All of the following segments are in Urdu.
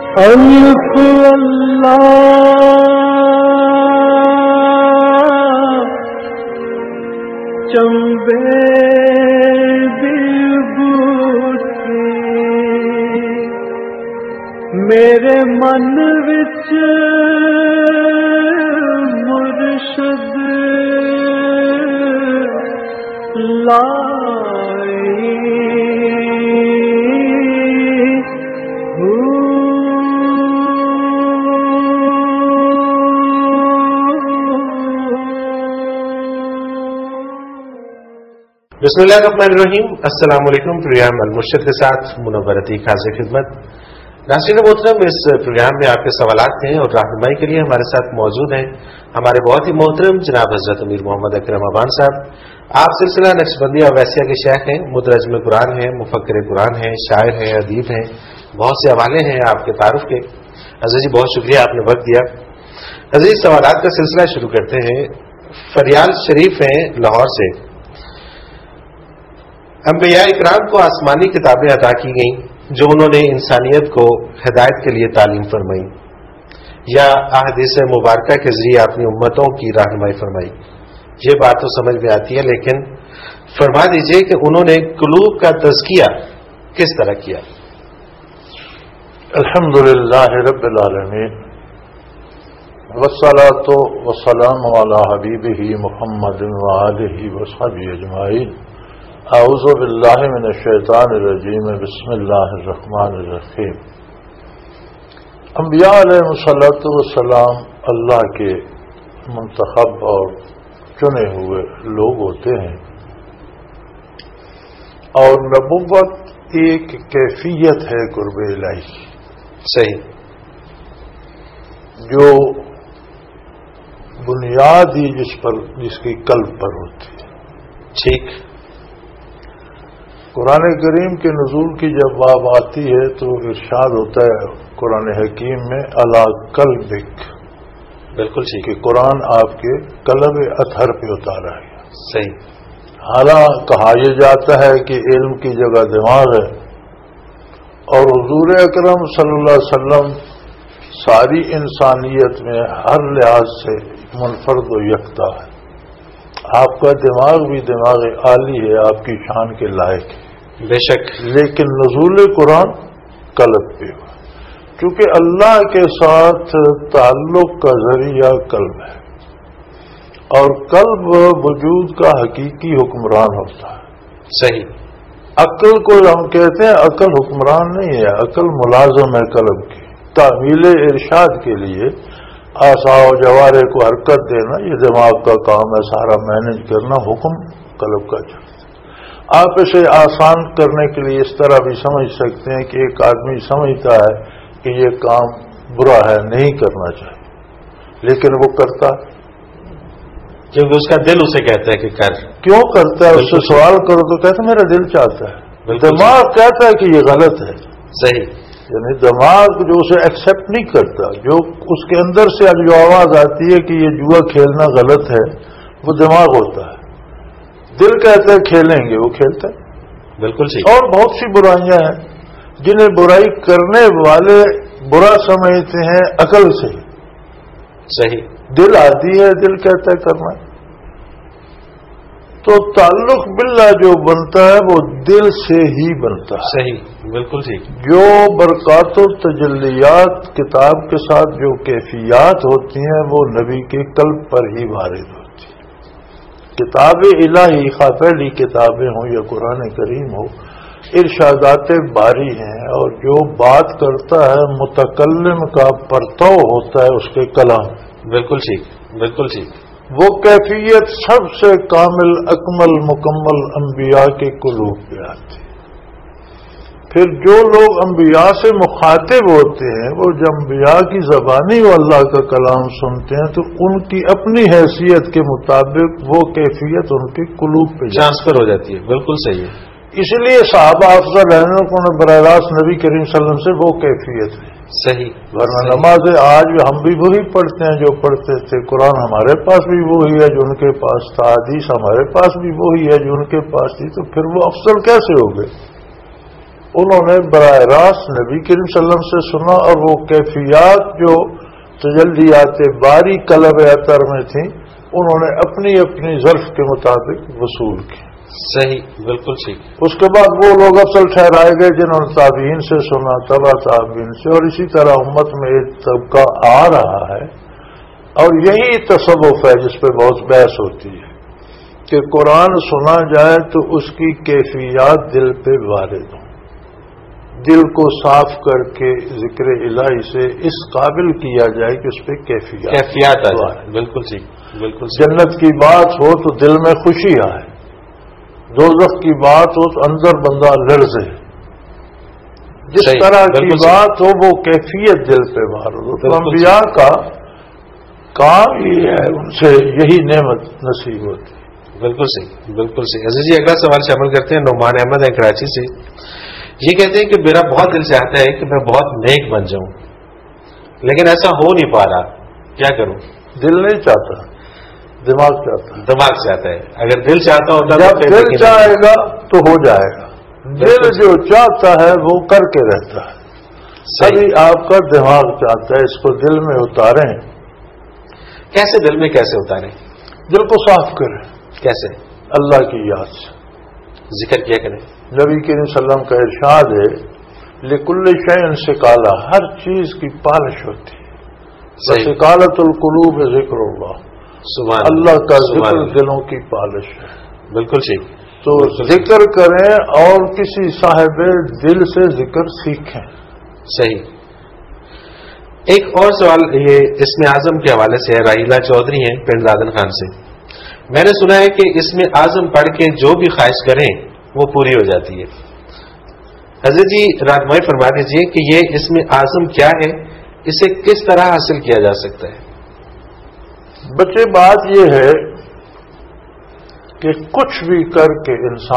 الف اللہ چمبے میرے من وچ مرشد لائی بسم اللہ الرحمن الرحیم. السلام علیکم. پروگرام المرشد کے ساتھ منور عتیق حاضر خدمت. ناظرین محترم، اس پروگرام میں آپ کے سوالات ہیں اور رہنمائی کے لیے ہمارے ساتھ موجود ہیں ہمارے بہت ہی محترم جناب حضرت امیر محمد اکرم ابان صاحب. آپ سلسلہ نقشبندی اویسیہ کے شیخ ہیں، مترجم قرآن ہیں، مفکر قرآن ہیں، شاعر ہیں، ادیب ہیں، بہت سے حوالے ہیں آپ کے تعارف کے. حضرت جی بہت شکریہ، آپ نے وقت دیا. حضرت سوالات کا سلسلہ شروع کرتے ہیں. فریال شریف ہیں لاہور سے. انبیاء اکرام کو آسمانی کتابیں عطا کی گئیں جو انہوں نے انسانیت کو ہدایت کے لیے تعلیم فرمائی، یا احادیث مبارکہ کے ذریعے اپنی امتوں کی رہنمائی فرمائی. یہ بات تو سمجھ میں آتی ہے، لیکن فرما دیجئے کہ انہوں نے قلوب کا تزکیہ کس طرح کیا؟ الحمدللہ رب العالمین والصلاۃ والسلام علی حبیبہ محمد وآلہ وصحبہ اجمعین. اعوذ باللہ من الشیطان الرجیم. بسم اللہ الرحمن الرحیم. انبیاء علیہ الصلوۃ والسلام اللہ کے منتخب اور چنے ہوئے لوگ ہوتے ہیں، اور نبوت ایک کیفیت ہے قرب الہی. صحیح. جو بنیاد ہی جس کی قلب پر ہوتی ہے. ٹھیک. قرآن کریم کے نزول کی جب بات آتی ہے تو ارشاد ہوتا ہے قرآن حکیم میں علی قلبک. بالکل ٹھیک. کہ قرآن آپ کے قلب اطہر پہ اتارا ہے. صحیح. حالانکہ کہا یہ جاتا ہے کہ علم کی جگہ دماغ ہے، اور حضور اکرم صلی اللہ علیہ وسلم ساری انسانیت میں ہر لحاظ سے منفرد و یکتا ہے. آپ کا دماغ بھی دماغ عالی ہے، آپ کی شان کے لائق ہے بے شک، لیکن نزول قرآن قلب پہ ہوا، کیونکہ اللہ کے ساتھ تعلق کا ذریعہ قلب ہے، اور قلب وجود کا حقیقی حکمران ہوتا ہے. صحیح. عقل کو ہم کہتے ہیں عقل حکمران نہیں ہے، عقل ملازم ہے قلب کی. تعمیل ارشاد کے لیے آسا و جوارے کو حرکت دینا یہ دماغ کا کام ہے، سارا مینج کرنا حکم قلب کا چلتا. آپ اسے آسان کرنے کے لیے اس طرح بھی سمجھ سکتے ہیں کہ ایک آدمی سمجھتا ہے کہ یہ کام برا ہے، نہیں کرنا چاہیے، لیکن وہ کرتا ہے کیونکہ اس کا دل اسے کہتا ہے کہ کر. کیوں کرتا ہے؟ اس سے سوال کرو تو کہتا ہے میرا دل چاہتا ہے. دماغ کہتا ہے کہ یہ غلط ہے. صحیح. یعنی دماغ جو اسے ایکسپٹ نہیں کرتا، جو اس کے اندر سے جو آواز آتی ہے کہ یہ جوا کھیلنا غلط ہے، وہ دماغ ہوتا ہے. دل کہتا ہے کھیلیں گے، وہ کھیلتا ہے. بالکل صحیح. اور بہت سی برائیاں ہیں جنہیں برائی کرنے والے برا سمجھتے ہیں عقل سے. صحیح. دل آتی ہے، دل کہتا ہے کرنا. تو تعلق باللہ جو بنتا ہے وہ دل سے ہی بنتا ہے. صحیح. بالکل ٹھیک. جو برکات و تجلیات کتاب کے ساتھ جو کیفیات ہوتی ہیں وہ نبی کے قلب پر ہی وارد ہوتی ہیں. کتاب الہی خواہ پہلی کتابیں ہوں یا قرآن کریم ہو، ارشادات باری ہیں، اور جو بات کرتا ہے متکلم کا پرتو ہوتا ہے اس کے کلام. بالکل ٹھیک. بالکل ٹھیک. وہ کیفیت سب سے کامل اکمل مکمل انبیاء کے قلوب پہ آتی. پھر جو لوگ انبیاء سے مخاطب ہوتے ہیں وہ جب انبیاء کی زبانی و اللہ کا کلام سنتے ہیں تو ان کی اپنی حیثیت کے مطابق وہ کیفیت ان کے قلوب پہ ٹرانسفر ہو جاتی ہے. بالکل صحیح ہے. اس لیے صحابہ افضل رہنے کو براہ راست نبی کریم صلی اللہ علیہ وسلم سے وہ کیفیت ہے. صحیح. ورنہ نمازیں آج ہم بھی وہی پڑھتے ہیں جو پڑھتے تھے. قرآن ہمارے پاس بھی وہی ہے جو ان کے پاس تھا. حدیث ہمارے پاس بھی وہی ہے جو ان کے پاس تھی. تو پھر وہ افضل کیسے ہو گئے؟ انہوں نے براہ راست نبی کریم صلی اللہ علیہ وسلم سے سنا، اور وہ کیفیات جو تجلیات باری قلب اطہر میں تھیں انہوں نے اپنی اپنی ظرف کے مطابق وصول کی. صحیح، بالکل ٹھیک. اس کے بعد وہ لوگ اصل ٹھہرائے گئے جنہوں نے تابعین سے سنا، تبع تابعین سے، اور اسی طرح امت میں ایک طبقہ آ رہا ہے. اور یہی تصوف ہے جس پہ بہت بحث ہوتی ہے کہ قرآن سنا جائے تو اس کی کیفیات دل پہ وارد ہوں، دل کو صاف کر کے ذکر الہی سے اس قابل کیا جائے کہ اس پہ کیفیات آ جائے. بالکل ٹھیک، بالکل. جنت کی بات ہو تو دل میں خوشی آئے، دوزخ کی بات ہو تو اندر بندہ لرزے. جس طرح کی بات ہو وہ کیفیت دل پہ وارد ہو. تو انبیاء کا کام یہ ہے، ان سے یہی نعمت نصیب ہوتی. بالکل صحیح، بالکل صحیح. عزیز جی، اگلا سوال شامل کرتے ہیں. نعمان احمد ہیں کراچی سے. یہ کہتے ہیں کہ میرا بہت دل چاہتا ہے کہ میں بہت نیک بن جاؤں، لیکن ایسا ہو نہیں پا رہا، کیا کروں؟ دل نہیں چاہتا، دماغ چاہتا ہے. دماغ چاہتا ہے. اگر دل چاہتا ہوتا جب دل چاہے گا تو ہو جائے گا. دل جو چاہتا ہے وہ کر کے رہتا ہے. ابھی آپ کا دماغ چاہتا ہے، اس کو دل میں اتاریں. کیسے دل میں کیسے اتاریں؟ دل کو صاف کریں. کیسے؟ اللہ کی یاد سے ذکر کیا کریں. نبی کریم صلی اللہ علیہ وسلم کا ارشاد ہے لکل شیء سکالہ، ہر چیز کی پالش ہوتی ہے. سکالۃ القلوب ذکر اللہ، سبحان اللہ کا ذکر دلوں کی پالش ہے. بالکل ٹھیک. تو ذکر کریں اور کسی صاحب دل سے ذکر سیکھیں. صحیح. ایک اور سوال یہ اسم اعظم کے حوالے سے ہے. راہیلہ چودھری ہیں پنڈ دادن خان سے. میں نے سنا ہے کہ اسم اعظم پڑھ کے جو بھی خواہش کریں وہ پوری ہو جاتی ہے. حضرت جی رہنمائی فرما دیجیے کہ یہ اسم اعظم کیا ہے، اسے کس طرح حاصل کیا جا سکتا ہے؟ بچے بات یہ ہے کہ کچھ بھی کر کے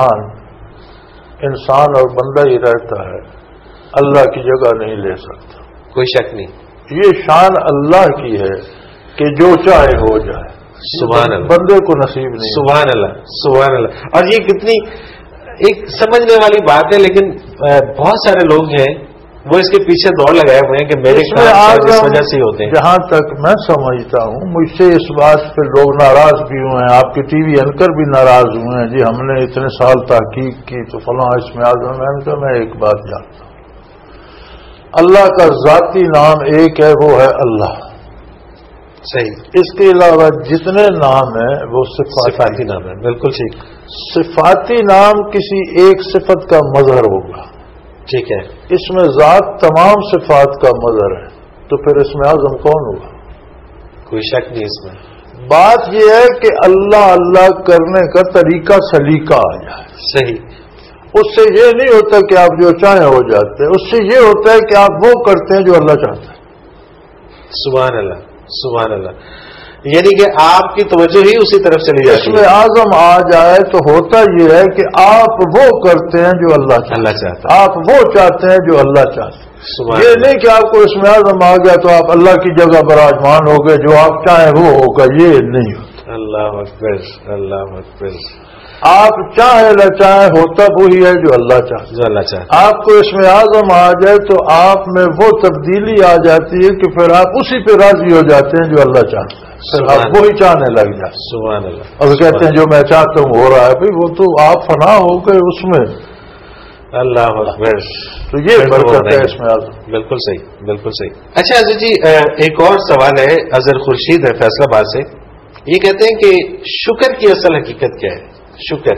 انسان اور بندہ ہی رہتا ہے، اللہ کی جگہ نہیں لے سکتا. کوئی شک نہیں. یہ شان اللہ کی ہے کہ جو چاہے ہو جائے. سبحان اللہ. بندے کو نصیب نہیں. سبحان اللہ، سبحان اللہ. اور یہ کتنی ایک سمجھنے والی بات ہے، لیکن بہت سارے لوگ ہیں وہ اس کے پیچھے دوڑ لگائے ہوئے ہیں کہ میرے کام اس وجہ سے ہوتے ہیں. جہاں تک میں سمجھتا ہوں، مجھ سے اس بات پہ لوگ ناراض بھی ہوئے ہیں، آپ کے ٹی وی اینکر بھی ناراض ہوئے ہیں، جی ہم نے اتنے سال تحقیق کی تو فلاں اس میں اعظم ہے. میں ایک بات جانتا ہوں، اللہ کا ذاتی نام ایک ہے، وہ ہے اللہ. صحیح. اس کے علاوہ جتنے نام ہیں وہ صفاتی نام ہے. بالکل ٹھیک. صفاتی نام کسی ایک صفت کا مظہر ہوگا. ٹھیک ہے. اس میں ذات تمام صفات کا مظہر ہے، تو پھر اس میں اعظم کون ہوگا؟ کوئی شک نہیں اس میں. بات یہ ہے کہ اللہ اللہ کرنے کا طریقہ سلیقہ آ جائے. صحیح. اس سے یہ نہیں ہوتا کہ آپ جو چاہیں ہو جاتے ہیں، اس سے یہ ہوتا ہے کہ آپ وہ کرتے ہیں جو اللہ چاہتا ہے. سبحان اللہ، سبحان اللہ. یعنی کہ آپ کی توجہ ہی اسی طرف چلی جاتی ہے. اس میں اعظم آ جائے تو ہوتا یہ ہے کہ آپ وہ کرتے ہیں جو اللہ چاہتا ہے، آپ وہ چاہتے ہیں جو اللہ چاہتے ہیں. یہ نہیں کہ آپ کو اس میں اعظم آ گیا تو آپ اللہ کی جگہ براجمان ہو گئے، جو آپ چاہیں وہ ہوگا، یہ نہیں ہوتا. اللہ اکبر، اللہ اکبر. آپ چاہیں نہ چاہیں ہوتا وہی ہے جو اللہ چاہتا ہے. جو اللہ چاہتا. آپ کو اس میں اعظم آ جائے تو آپ میں وہ تبدیلی آ جاتی ہے کہ پھر آپ اسی پہ راضی ہو جاتے ہیں جو اللہ چاہتا ہے، پھر آپ وہی چاہنے لگ جاتے. سبحان اللہ. اور کہتے ہیں جو میں چاہتا ہوں ہو رہا ہے. بھائی وہ تو آپ فنا ہو گئے اس میں. اللہ اکبر. تو یہ برکت ہے اس میں اعظم. بالکل صحیح، بالکل صحیح. اچھا حضرت جی ایک اور سوال ہے. اظہر خورشید ہے فیصلہ آباد سے. یہ کہتے ہیں کہ شکر کی اصل حقیقت کیا ہے؟ شکر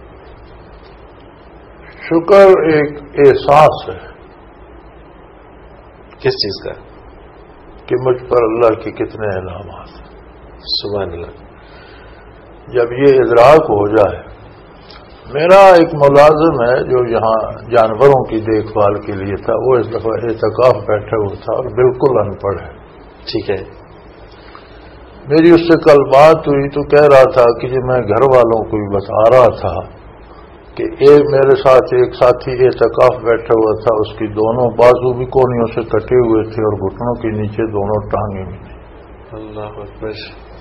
ایک احساس ہے. کس چیز کا؟ کہ مجھ پر اللہ کے کتنے انعامات ہیں. سبحان اللہ. جب یہ ادراک ہو جائے. میرا ایک ملازم ہے جو یہاں جانوروں کی دیکھ بھال کے لیے تھا، وہ اس دفعہ اعتکاف بیٹھا ہوا تھا اور بالکل ان پڑھ ہے. ٹھیک ہے. میری اس سے کل بات ہوئی تو کہہ رہا تھا کہ جب میں گھر والوں کو بھی بتا رہا تھا کہ میرے ساتھ ایک ساتھی اعتکاف بیٹھا ہوا تھا، اس کی دونوں بازو بھی کونیوں سے کٹے ہوئے تھے اور گھٹنوں کے نیچے دونوں ٹانگیں بھی تھیں. اللہ اکبر.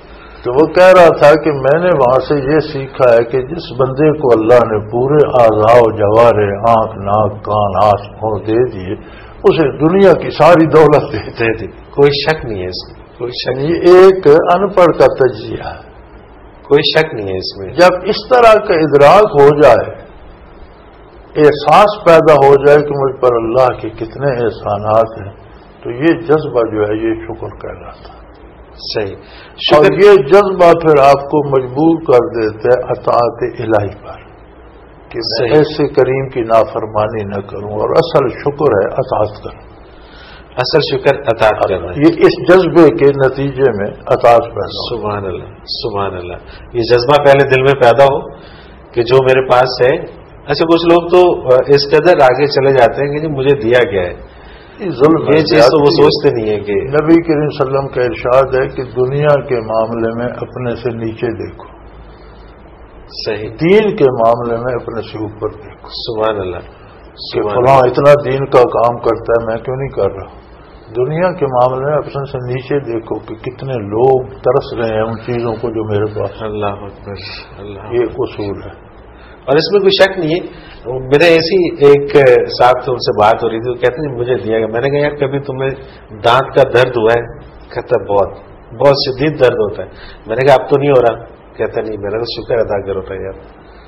تو وہ کہہ رہا تھا کہ میں نے وہاں سے یہ سیکھا ہے کہ جس بندے کو اللہ نے پورے اعضاء و جوارے آنکھ ناک کان آنکھ منہ دے دیے اسے دنیا کی ساری دولت دے دی، کوئی شک نہیں ہے اس میں، کوئی شک نہیں، یہ ایک ان پڑھ کا تجزیہ ہے۔ کوئی شک نہیں ہے اس میں۔ جب اس طرح کا ادراک ہو جائے، احساس پیدا ہو جائے کہ مجھ پر اللہ کے کتنے احسانات ہیں، تو یہ جذبہ جو ہے یہ شکر کہلاتا ہے۔ صحیح، اور یہ جذبہ پھر آپ کو مجبور کر دیتا ہے اطاعت الہی پر کہ میں ایسے کریم کی نافرمانی نہ کروں، اور اصل شکر ہے اطاعت کروں۔ اصل شکر اطاعت کرنا ہے۔ یہ اس جذبے کے نتیجے میں اطاعت پیدا ہو۔ سبحان اللہ، سبحان اللہ۔ یہ جذبہ پہلے دل میں پیدا ہو کہ جو میرے پاس ہے۔ اچھا، کچھ لوگ تو اس قدر آگے چلے جاتے ہیں کہ جی مجھے دیا گیا ہے، ظلم یہ چیز تو وہ سوچتے نہیں ہے کہ نبی کریم صلی اللہ علیہ وسلم کا ارشاد ہے کہ دنیا کے معاملے میں اپنے سے نیچے دیکھو، صحیح، دین کے معاملے میں اپنے سے اوپر دیکھو، سبحان اللہ، کہ فلاں اتنا دین کا کام کرتا ہے میں کیوں نہیں کر رہا۔ دنیا کے معاملے میں اپنے سے نیچے دیکھو کہ کتنے لوگ ترس رہے ہیں ان چیزوں کو جو میرے پاس ہے۔ اللہ اکبر، اللہ، یہ اصول ہے۔ اور اس میں کوئی شک نہیں ہے۔ میرے ایسی ایک صاحب سے ان سے بات ہو رہی تھی، وہ کہتے ہیں مجھے دیا گیا۔ میں نے کہا یار کبھی تمہیں دانت کا درد ہوا ہے؟ کہتا بہت بہت شدید درد ہوتا ہے۔ میں نے کہا اب تو نہیں ہو رہا؟ کہتا نہیں، میرا تو شکر ادا کرو تھا یار،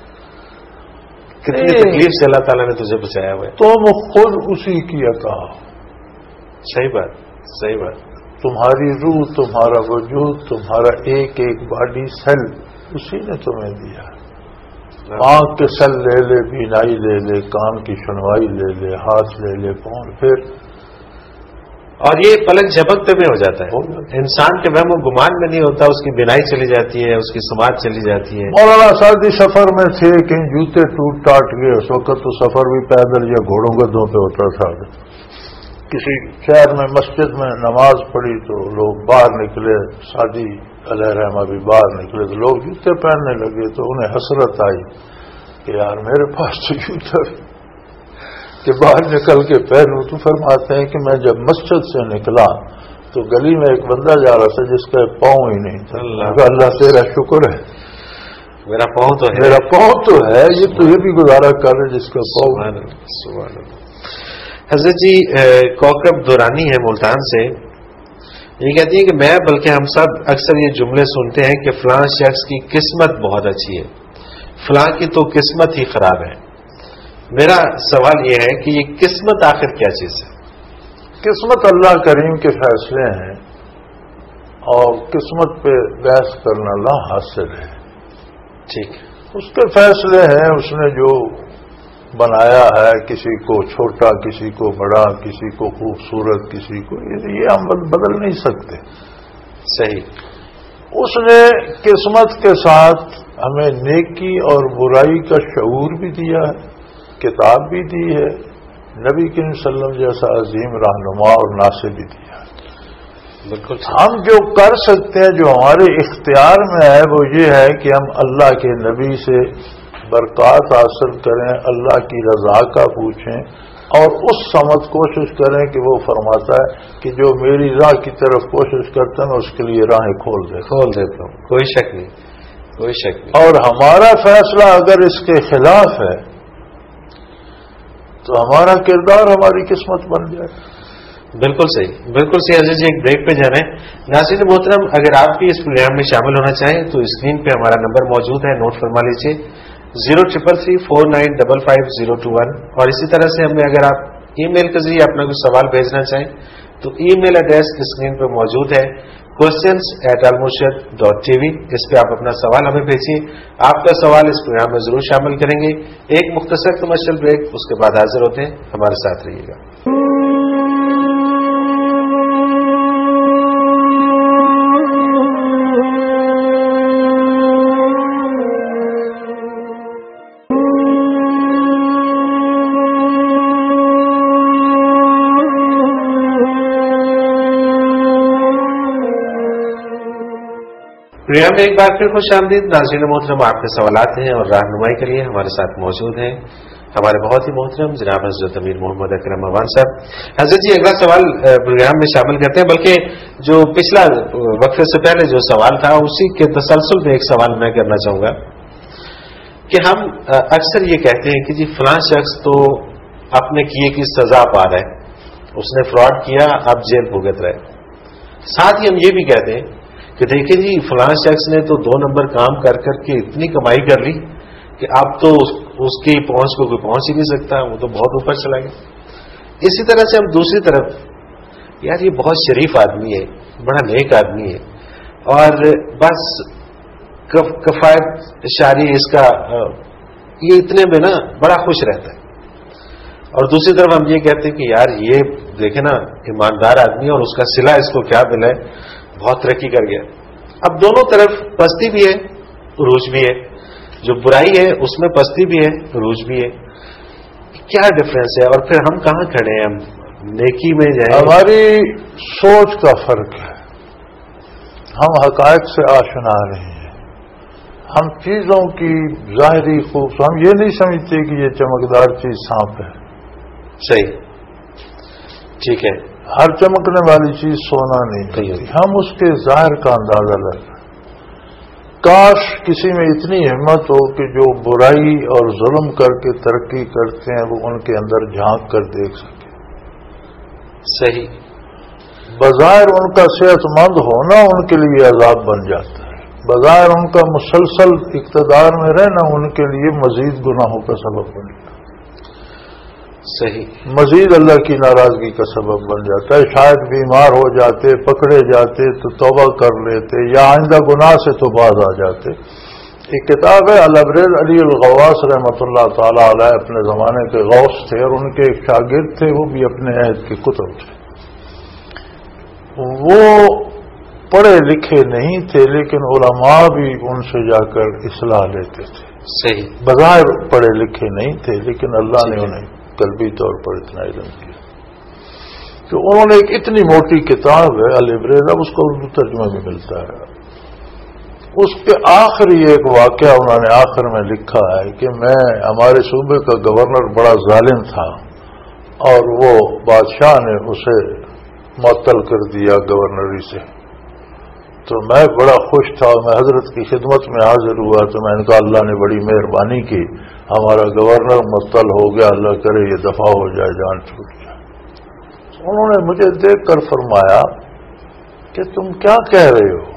کتنی تکلیف سے اللہ تعالیٰ نے تجھے بچایا ہوا ہے۔ تم خود اسی کی عطا ہو۔ صحیح بات، صحیح بات، تمہاری روح، تمہارا وجود، تمہارا ایک ایک باڈی سیل اسی نے تمہیں دیا۔ آنکھ کے سیل لے لے، بینائی لے لے، کان کی سنوائی لے لے، ہاتھ لے لے، پاؤں، پھر اور یہ پلک جھپکتے میں ہو جاتا ہے۔ انسان کے وہم و گمان میں نہیں ہوتا، اس کی بینائی چلی جاتی ہے، اس کی سماعت چلی جاتی ہے۔ مولانا سعدی سفر میں تھے، کہیں جوتے ٹوٹ ٹاٹ گئے، اس وقت تو سفر بھی پیدل یا گھوڑوں گدوں پہ ہوتا تھا۔ کسی شہر میں مسجد میں نماز پڑھی تو لوگ باہر نکلے، سعدی علیہ رحمہ بھی باہر نکلے تو لوگ جوتے پہننے لگے، تو انہیں حسرت آئی کہ یار میرے پاس تو جوتا کہ باہر نکل کے پہنوں۔ تو فرماتے ہیں کہ میں جب مسجد سے نکلا تو گلی میں ایک بندہ جا رہا تھا جس کا پاؤں ہی نہیں تھا۔ اللہ تیرا شکر ہے، میرا پاؤں تو ہے، میرا پاؤں تو ہے، یہ تو یہ بھی گزارا کر رہے جس کا پاؤں۔ سبحان اللہ، سبحان اللہ۔ حضرت جی کوکب دورانی ہے ملتان سے، یہ کہتی ہے کہ میں بلکہ ہم سب اکثر یہ جملے سنتے ہیں کہ فلاں شخص کی قسمت بہت اچھی ہے، فلاں کی تو قسمت ہی خراب ہے۔ میرا سوال یہ ہے کہ یہ قسمت آخر کیا چیز ہے؟ قسمت اللہ کریم کے فیصلے ہیں، اور قسمت پہ بحث کرنا لا حاصل ہے۔ ٹھیک ہے، اس کے فیصلے ہیں، اس نے جو بنایا ہے، کسی کو چھوٹا، کسی کو بڑا، کسی کو خوبصورت، کسی کو یہ ہم بدل نہیں سکتے۔ صحیح، اس نے قسمت کے ساتھ ہمیں نیکی اور برائی کا شعور بھی دیا ہے، کتاب بھی دی ہے، نبی کریم صلی اللہ علیہ وسلم جیسا عظیم رہنما اور ناصر بھی دیا ہے۔ بالکل۔ ہم جو کر سکتے ہیں، جو ہمارے اختیار میں ہے، وہ یہ ہے کہ ہم اللہ کے نبی سے برکات حاصل کریں، اللہ کی رضا کا پوچھیں، اور اس سمت کوشش کریں کہ وہ فرماتا ہے کہ جو میری راہ کی طرف کوشش کرتا ہے میں اس کے لیے راہیں کھول دیتا ہوں، کوئی شک نہیں، کوئی شک نہیں۔ اور ہمارا فیصلہ اگر اس کے خلاف ہے تو ہمارا کردار ہماری قسمت بن جائے۔ بالکل صحیح، بالکل صحیح۔ عزیز جی ایک بریک پہ جا رہے ہیں۔ ناظرین محترم، اگر آپ بھی اس پروگرام میں شامل ہونا چاہیں تو اسکرین پہ ہمارا نمبر موجود ہے، نوٹ فرما لیجیے، 033349555021۔ اور اسی طرح سے ہمیں اگر آپ ای میل کے ذریعے اپنا کوئی سوال بھیجنا چاہیں تو ای میل ایڈریس اسکرین پہ موجود ہے، questions@almurshid.tv۔ اس پہ آپ اپنا سوال ہمیں بھیجیے، آپ کا سوال اس پروگرام میں ضرور شامل کریں گے۔ ایک مختصر کمرشل بریک، اس کے بعد حاضر ہوتے ہیں، ہمارے ساتھ رہیے گا۔ پروگرام میں ایک بار پھر خوش آمدید۔ ناظرین محترم، آپ کے سوالات ہیں اور رہنمائی کے لیے ہمارے ساتھ موجود ہیں ہمارے بہت ہی محترم جناب حضرت امیر محمد اکرم اوان صاحب. حضرت جی اگلا سوال پروگرام میں شامل کرتے ہیں، بلکہ جو پچھلا وقفے سے پہلے جو سوال تھا اسی کے تسلسل میں ایک سوال میں کرنا چاہوں گا کہ ہم اکثر یہ کہتے ہیں کہ جی فلاں شخص تو اپنے کیے کی سزا پا رہا ہے، اس نے فراڈ کیا اب جیل بھگت رہے. ساتھ ہی ہم یہ بھی کہتے ہیں کہ دیکھیں جی فلاں شخص نے تو 2 نمبر کام کر کر کے اتنی کمائی کر لی کہ اب تو اس کی پہنچ کو کوئی پہنچ ہی نہیں سکتا، وہ تو بہت اوپر چلا گیا. اسی طرح سے ہم دوسری طرف یار یہ بہت شریف آدمی ہے، بڑا نیک آدمی ہے اور بس کفایت شاری اس کا یہ اتنے میں نا بڑا خوش رہتا ہے. اور دوسری طرف ہم یہ کہتے ہیں کہ یار یہ دیکھیں نا ایماندار آدمی اور اس کا صلہ اس کو کیا ملا ہے، بہت ترقی کر گیا. اب دونوں طرف پستی بھی ہے عروج بھی ہے، جو برائی ہے اس میں پستی بھی ہے عروج بھی ہے. کیا ڈفرینس ہے اور پھر ہم کہاں کھڑے ہیں؟ ہم نیکی میں جائیں؟ ہماری سوچ کا فرق ہے. ہم حقائق سے آشنا نہیں ہیں. ہم چیزوں کی ظاہری خوبصورتی ہم یہ نہیں سمجھتے کہ یہ چمکدار چیز سانپ ہے. صحیح، ٹھیک ہے. ہر چمکنے والی چیز سونا نہیں ہوتی. ہم اس کے ظاہر کا اندازہ لگائیں. کاش کسی میں اتنی ہمت ہو کہ جو برائی اور ظلم کر کے ترقی کرتے ہیں وہ ان کے اندر جھانک کر دیکھ سکے. صحیح. بظاہر ان کا صحت مند ہونا ان کے لیے عذاب بن جاتا ہے. بظاہر ان کا مسلسل اقتدار میں رہنا ان کے لیے مزید گناہوں کا سبب بن جاتا ہے. صحیح. مزید اللہ کی ناراضگی کا سبب بن جاتا ہے. شاید بیمار ہو جاتے، پکڑے جاتے تو توبہ کر لیتے یا آئندہ گناہ سے تو باز آ جاتے. ایک کتاب ہے الابریز علی الغواص رحمۃ اللہ تعالی علیہ، اپنے زمانے کے غوث تھے اور ان کے ایک شاگرد تھے، وہ بھی اپنے عہد کے کتب تھے. وہ پڑھے لکھے نہیں تھے لیکن علماء بھی ان سے جا کر اصلاح لیتے تھے. صحیح. بظاہر پڑھے لکھے نہیں تھے لیکن اللہ نے انہیں قلبی طور پر اتنا علم کیا. تو انہوں نے ایک اتنی موٹی کتاب ہے الابریز، اب اس کو اردو ترجمہ بھی ملتا ہے. اس کے آخری ایک واقعہ انہوں نے آخر میں لکھا ہے کہ ہمارے صوبے کا گورنر بڑا ظالم تھا اور وہ بادشاہ نے اسے معطل کر دیا گورنری سے. تو میں بڑا خوش تھا، میں حضرت کی خدمت میں حاضر ہوا تو میں نے کہا اللہ نے بڑی مہربانی کی، ہمارا گورنر معطل ہو گیا، اللہ کرے یہ دفاع ہو جائے، جان چھوٹ جائے. انہوں نے مجھے دیکھ کر فرمایا کہ تم کیا کہہ رہے ہو؟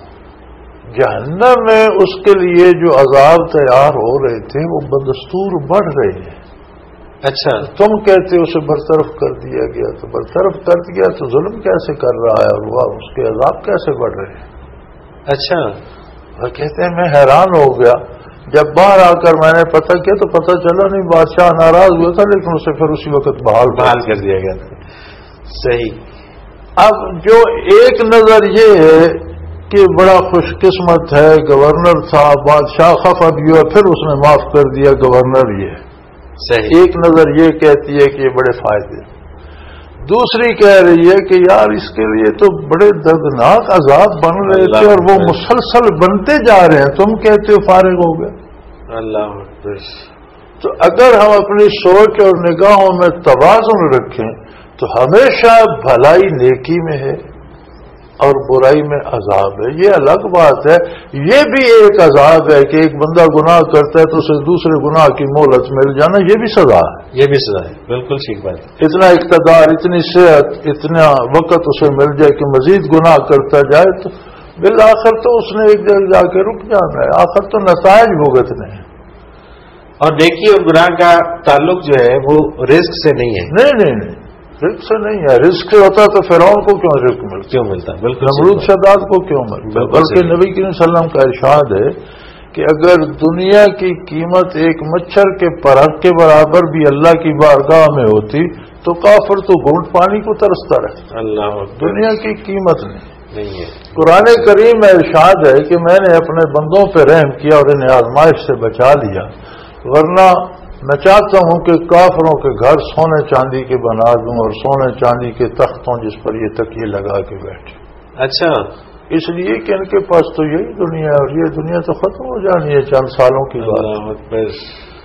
جہنم میں اس کے لیے جو عذاب تیار ہو رہے تھے وہ بدستور بڑھ رہے ہیں. اچھا. تم کہتے اسے برطرف کر دیا گیا، تو برطرف کر دیا تو ظلم کیسے کر رہا ہے اور وہ اس کے عذاب کیسے بڑھ رہے ہیں؟ اچھا. وہ کہتے ہیں میں حیران ہو گیا. جب باہر آ کر میں نے پتہ کیا تو پتہ چلا نہیں بادشاہ ناراض ہوا تھا لیکن اسے پھر اسی وقت بحال کر دیا گیا تھا. صحیح. اب جو ایک نظر یہ ہے کہ بڑا خوش قسمت ہے، گورنر تھا، بادشاہ خفا بھی ہوا پھر اس نے معاف کر دیا گورنر. یہ صحیح. ایک نظر یہ کہتی ہے کہ یہ بڑے فائدے. دوسری کہہ رہی ہے کہ یار اس کے لیے تو بڑے دردناک عذاب بن رہے تھے اور وہ مسلسل بنتے جا رہے ہیں، تم کہتے ہو فارغ ہو گئے. اللہ حافظ. تو اگر ہم اپنی سوچ اور نگاہوں میں توازن رکھیں تو ہمیشہ بھلائی نیکی میں ہے اور برائی میں عذاب ہے. یہ الگ بات ہے. یہ بھی ایک عذاب ہے کہ ایک بندہ گناہ کرتا ہے تو اسے دوسرے گناہ کی مہلت مل جانا، یہ بھی سزا ہے. یہ بھی سزا ہے. بالکل ٹھیک بات. اتنا اقتدار، اتنی صحت، اتنا وقت اسے مل جائے کہ مزید گناہ کرتا جائے تو بالآخر تو اس نے ایک جگہ جا کے رک جانا ہے. آخر تو نتائج بھگتنے ہیں. اور نیکی اور گناہ کا تعلق جو ہے وہ رزق سے نہیں ہے. نہیں، رزق سے نہیں ہے. رزق سے ہوتا تو فرعون کو کیوں رزق ملتا؟ بالکل. نمرود شداد کو کیوں ملتا؟ بلکہ نبی کریم صلی اللہ علیہ وسلم کا ارشاد ہے کہ اگر دنیا کی قیمت ایک مچھر کے پرخ کے برابر بھی اللہ کی بارگاہ میں ہوتی تو کافر تو گھونٹ پانی کو ترستا رہتا. اللہ. دنیا کی قیمت نہیں ہے. قرآن کریم میں ارشاد ہے کہ میں نے اپنے بندوں پہ رحم کیا اور انہیں آزمائش سے بچا لیا، ورنہ میں چاہتا ہوں کہ کافروں کے گھر سونے چاندی کے بنا دوں اور سونے چاندی کے تختوں جس پر یہ تکیے لگا کے بیٹھے. اچھا. اس لیے کہ ان کے پاس تو یہی دنیا ہے اور یہ دنیا تو ختم ہو جانی ہے چند سالوں کی بات.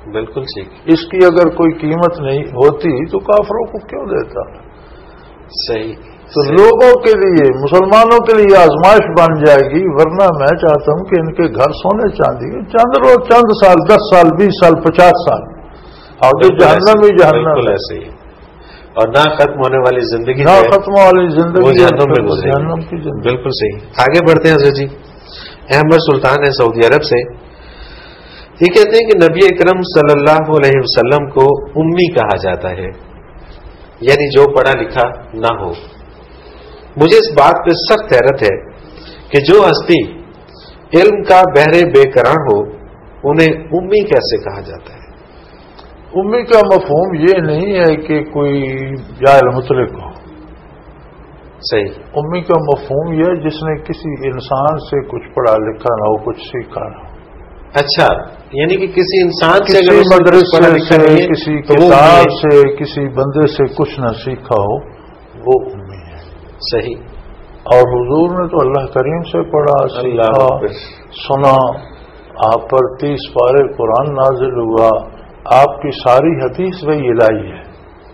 بالکل ٹھیک. اس کی اگر کوئی قیمت نہیں ہوتی تو کافروں کو کیوں دیتا؟ صحیح. تو لوگوں کے لیے، مسلمانوں کے لیے آزمائش بن جائے گی. ورنہ میں چاہتا ہوں کہ ان کے گھر سونے چاندی کے، چند روز، چند سال، 10 سال، 20 سال، 50 سال، اور جو جہنم ہی جہنم. بالکل ایسے ہی. اور نہ ختم ہونے والی زندگی، نہ ختم والی زندگی، وہ جہنم میں گزرے گی. جہنم کی زندگی. بالکل صحیح. آگے بڑھتے ہیں حضرت جی. احمد سلطان ہے سعودی عرب سے. یہ کہتے ہیں کہ نبی اکرم صلی اللہ علیہ وسلم کو امی کہا جاتا ہے، یعنی جو پڑھا لکھا نہ ہو. مجھے اس بات پہ سخت حیرت ہے کہ جو ہستی علم کا بہرے بے قرار ہو انہیں امی کیسے کہا جاتا ہے؟ امی کا مفہوم یہ نہیں ہے کہ کوئی جاہل مطلق ہو. صحیح. امی کا مفہوم یہ ہے جس نے کسی انسان سے کچھ پڑھا لکھا نہ ہو، کچھ سیکھا نہ ہو. اچھا، یعنی کہ کسی انسان سے، کسی مدرسے سے، کسی کتاب سے، کسی بندے سے کچھ نہ سیکھا ہو، وہ امی ہے. صحیح. اور حضور نے تو اللہ کریم سے پڑھا، سیکھا، سنا. آپ پر 30 پارے قرآن نازل ہوا. آپ کی ساری حدیث وہی الہی ہے.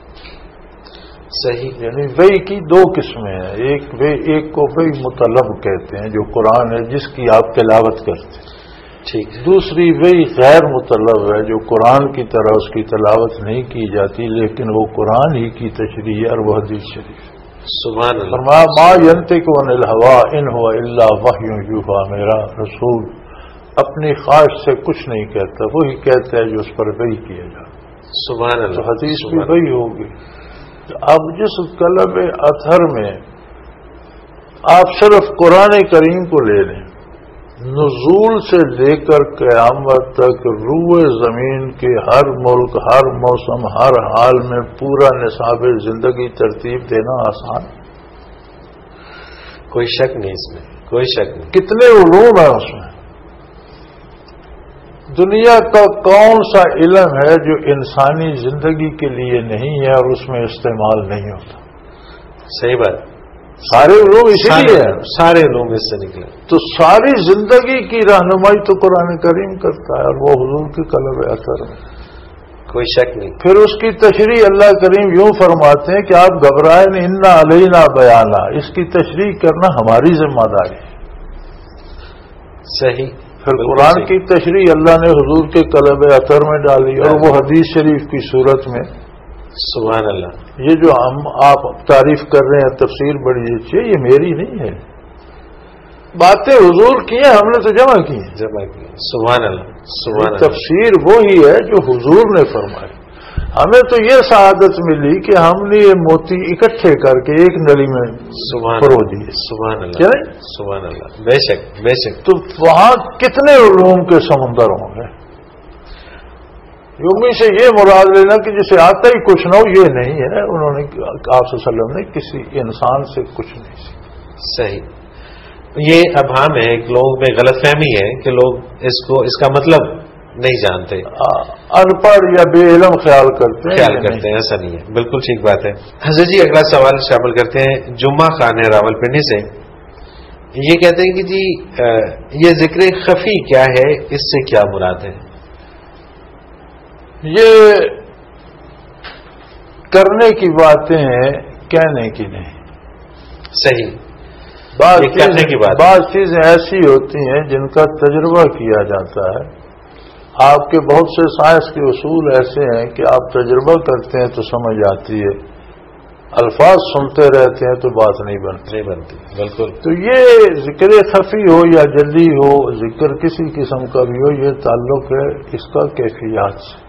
صحیح. یعنی وہی کی 2 قسمیں ہیں. ایک کو وہی مطلب کہتے ہیں جو قرآن ہے جس کی آپ تلاوت کرتے ہیں. ٹھیک. دوسری وہی غیر مطلب ہے جو قرآن کی طرح اس کی تلاوت نہیں کی جاتی لیکن وہ قرآن ہی کی تشریح ہے اور وہ حدیث شریف. سبحان اللہ. فرمایا ما ينطق عن الهوى ان هو الا وحی یوحی. میرا رسول اپنی خواہش سے کچھ نہیں کہتا، وہی کہتا ہے جو اس پر وحی کیا جاتا. سبحان اللہ. تو حدیث بھی وہی ہوگی. اب جس قلب اطہر میں آپ صرف قرآن کریم کو لے لیں، نزول سے لے کر قیامت تک روئے زمین کے ہر ملک، ہر موسم، ہر حال میں پورا نصاب زندگی ترتیب دینا آسان، کوئی شک نہیں اس میں، کوئی شک نہیں. کتنے علوم ہیں اس میں. دنیا کا کون سا علم ہے جو انسانی زندگی کے لیے نہیں ہے اور اس میں استعمال نہیں ہوتا؟ صحیح بات. سارے علوم اسی لیے ہیں. سارے علوم اس سے نکلے. تو ساری زندگی کی رہنمائی تو قرآن کریم کرتا ہے اور وہ حضور کی قلب اثر ہے، کوئی شک نہیں. پھر اس کی تشریح اللہ کریم یوں فرماتے ہیں کہ آپ گھبرائیں نہیں، انا علینا بیانا، اس کی تشریح کرنا ہماری ذمہ داری ہے. صحیح. پھر قرآن کی تشریح اللہ نے حضور کے قلب اثر میں ڈالی اور وہ حدیث شریف کی صورت میں. سبحان اللہ. یہ جو آپ تعریف کر رہے ہیں تفسیر بڑی اچھی ہے، یہ میری نہیں ہے، باتیں حضور کی ہیں، ہم نے تو جمع کی ہیں. سبحان اللہ. سبحان اللہ. تفسیر وہی ہے جو حضور نے فرمائی. ہمیں تو یہ سعادت ملی کہ ہم نے یہ موتی اکٹھے کر کے ایک نلی میں پرو دیے. سبحان اللہ. کیا سبحان اللہ. بے شک، بے شک. تو وہاں کتنے علوم کے سمندر ہوں گے. یومی سے یہ مراد لینا کہ جسے آتا ہی کچھ نہ ہو، یہ نہیں ہے. انہوں نے آپ صلی اللہ علیہ وسلم نے کسی انسان سے کچھ نہیں سیکھا. صحیح. یہ ابہام ہے، ایک لوگوں میں غلط فہمی ہے کہ لوگ اس کا مطلب نہیں جانتے، ان پڑھ یا بے علم خیال کرتے ہیں. ایسا نہیں ہے. بالکل ٹھیک بات ہے. حضرت جی اگلا سوال شامل کرتے ہیں. جمعہ خان ہے راول پنڈی سے. یہ کہتے ہیں کہ جی یہ ذکر خفی کیا ہے، اس سے کیا مراد ہے؟ یہ کرنے کی باتیں ہیں، کہنے کی نہیں. صحیح. بعض چیزیں ایسی ہوتی ہیں جن کا تجربہ کیا جاتا ہے. آپ کے بہت سے سائنس کے اصول ایسے ہیں کہ آپ تجربہ کرتے ہیں تو سمجھ آتی ہے، الفاظ سنتے رہتے ہیں تو بات نہیں بنتی. بالکل. تو یہ ذکر خفی ہو یا جلی ہو، ذکر کسی قسم کا بھی ہو، یہ تعلق ہے اس کا کیفیات سے.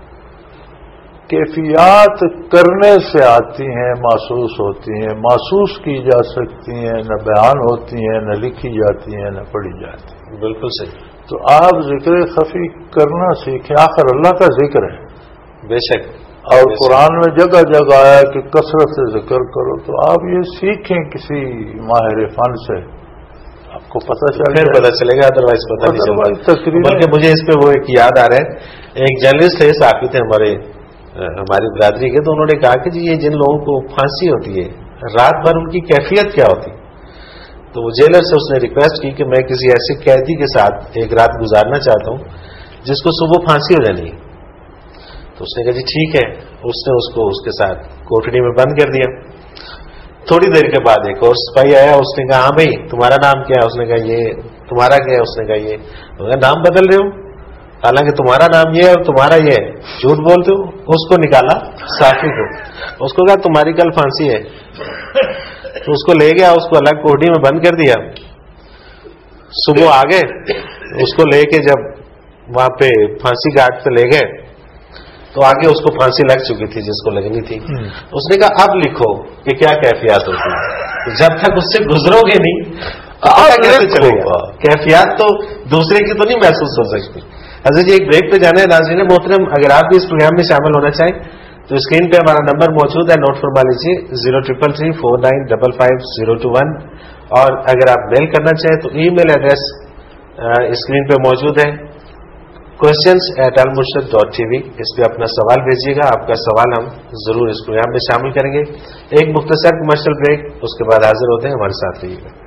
کیفیات کرنے سے آتی ہیں، محسوس ہوتی ہیں، محسوس کی جا سکتی ہیں، نہ بیان ہوتی ہیں، نہ لکھی جاتی ہیں، نہ پڑھی جاتی ہیں. بالکل صحیح. تو آپ ذکر خفی کرنا سیکھیں. آخر اللہ کا ذکر ہے. بے شک. اور قرآن میں جگہ جگہ آیا کہ کثرت سے ذکر کرو. تو آپ یہ سیکھیں کسی ماہر فن سے، آپ کو پتہ چلے گا، ادروائز پتہ نہیں چلے گا. بلکہ مجھے اس پہ وہ ایک یاد آ رہا ہے، ایک جرنلسٹ تھے، صحافی تھے ہماری برادری کے. تو انہوں نے کہا کہ جی یہ جن لوگوں کو پھانسی ہوتی ہے رات بھر ان کی کیفیت کیا ہوتی؟ تو وہ جیلر سے اس نے ریکویسٹ کی کہ میں کسی ایسے قیدی کے ساتھ ایک رات گزارنا چاہتا ہوں جس کو صبح پھانسی ہو جانی ہے. تو اس نے کہا جی ٹھیک ہے. اس نے اس کو اس کے ساتھ کوٹڑی میں بند کر دیا. تھوڑی دیر کے بعد ایک اور سپاہی آیا. اس نے کہا ہاں بھائی تمہارا نام کیا ہے؟ اس نے کہا یہ. تمہارا کیا ہے؟ اس نے کہا یہ. اس نے کہا نام بدل رہے ہو حالانکہ تمہارا نام یہ ہے اور تمہارا یہ ہے, جھوٹ بولتے ہو. اس کو نکالا صافی کو. اس کو کہا تمہاری کل پھانسی ہے. تو اس کو لے گیا, اس کو الگ کوٹڑی میں بند کر دیا. صبح آ گئے, اس کو لے کے جب وہاں پہ پھانسی گھاٹ پہ لے گئے تو آگے اس کو پھانسی لگ چکی تھی جس کو لگنی تھی. اس نے کہا اب لکھو کہ کیا کیفیات ہوتی ہے. جب تک اس سے گزرو گے نہیں کیسے چلے گا؟ کیفیات تو دوسرے کی تو نہیں محسوس ہو سکتی. حضرت جی ایک بریک پہ جانا ہے. ناظرین محترم, اگر آپ بھی اس پروگرام میں شامل ہونا چاہیں تو اسکرین پہ ہمارا نمبر موجود ہے, نوٹ فرما لیجیے 033349550221. اور اگر آپ میل کرنا چاہیں تو ای میل ایڈریس اسکرین پہ موجود ہے questions@almurshid.tv. اس پہ اپنا سوال بھیجیے گا. آپ کا سوال ہم ضرور اس پروگرام میں شامل کریں گے. ایک مختصر کمرشل بریک, اس کے بعد حاضر ہوتے ہیں. ہمارے ساتھ رہیے گا.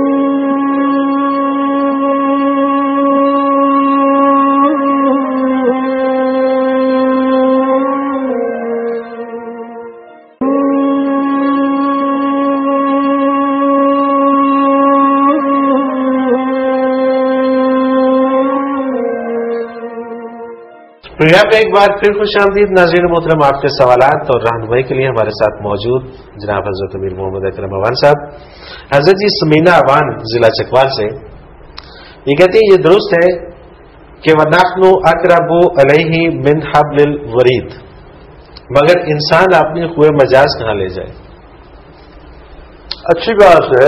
پروگرام میں ایک بار پھر خوش آمدید. ناظرین محترم, آپ کے سوالات اور رہنمائی کے لیے ہمارے ساتھ موجود جناب حضرت امیر محمد اکرم اوان صاحب. حضرت جی سمینا اوان ضلع چکوال سے یہ کہتے ہیں یہ درست ہے کہ وَنَحْنُ أَقْرَبُ عَلَيْهِ مِنْ حَبْلِ الْوَرِيدِ, مگر انسان اپنی خوئے مجاز کہاں لے جائے؟ اچھی بات ہے.